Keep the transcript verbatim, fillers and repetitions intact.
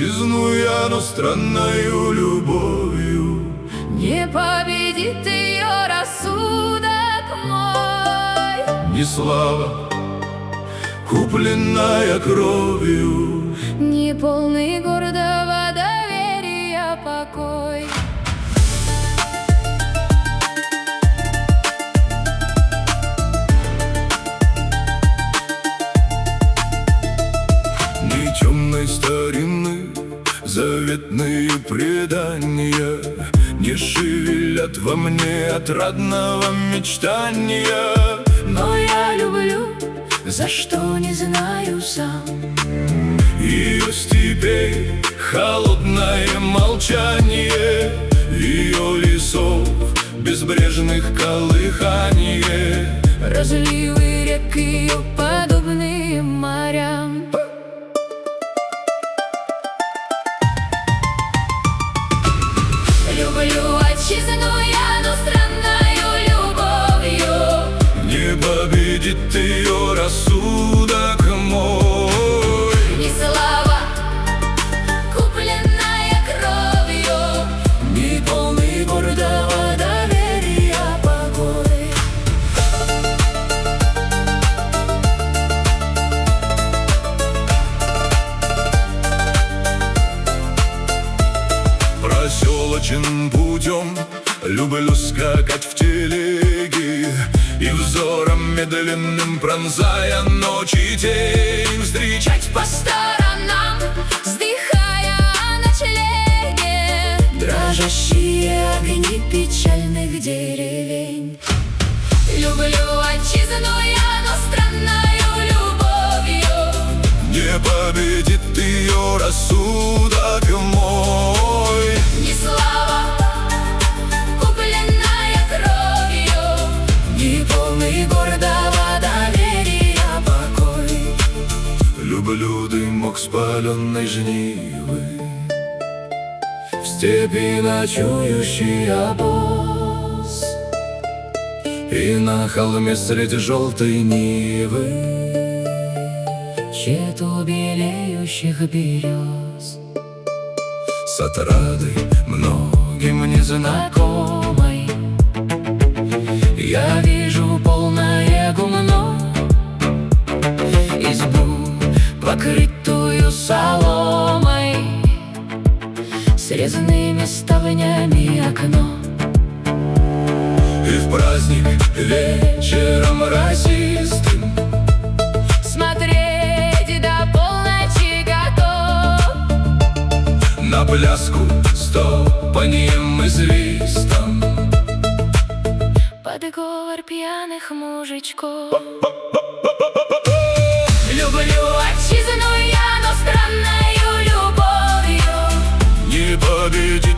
отчизну я, но странною любовью не победит ее рассудок мой. ни слава, купленная кровью, не полный гордого доверия покой. ни темной старины заветные предания не шевелят во мне отрадного мечтания. Но я люблю, за что не знаю сам. Ее степей холодное молчание, ее лесов безбрежных колыхание, разливы рек ее подобные морям. Люблю отчизну я, но странною любовью не победит ее рассудок мой. ни слава, купленная кровью, ни полный гордого доверия покой. Проселочным путем люблю скакать в телеге, и взором медленным пронзая ночи тень, встречать По сторонам, вздыхая о ночлеге, дрожащие огни печальных деревень. Люблю отчизну я, но странною любовью не победит ее рассудок мой. ни слава, купленная кровью, ни полный гордого доверия покой. Люблю дымок спаленной жнивы, в степи ночующий обоз, и на холме среди желтой нивы чету белеющих берез. с отрадой многим незнакомой Я вижу полное гумно, избу, покрытую соломой, с резными ставнями окно. и в праздник вечером расистым Смотреть до полночи готов, на пляску с топаньем и свистом, под говор пьяных мужичков. Люблю отчизну я, но странною любовью не победит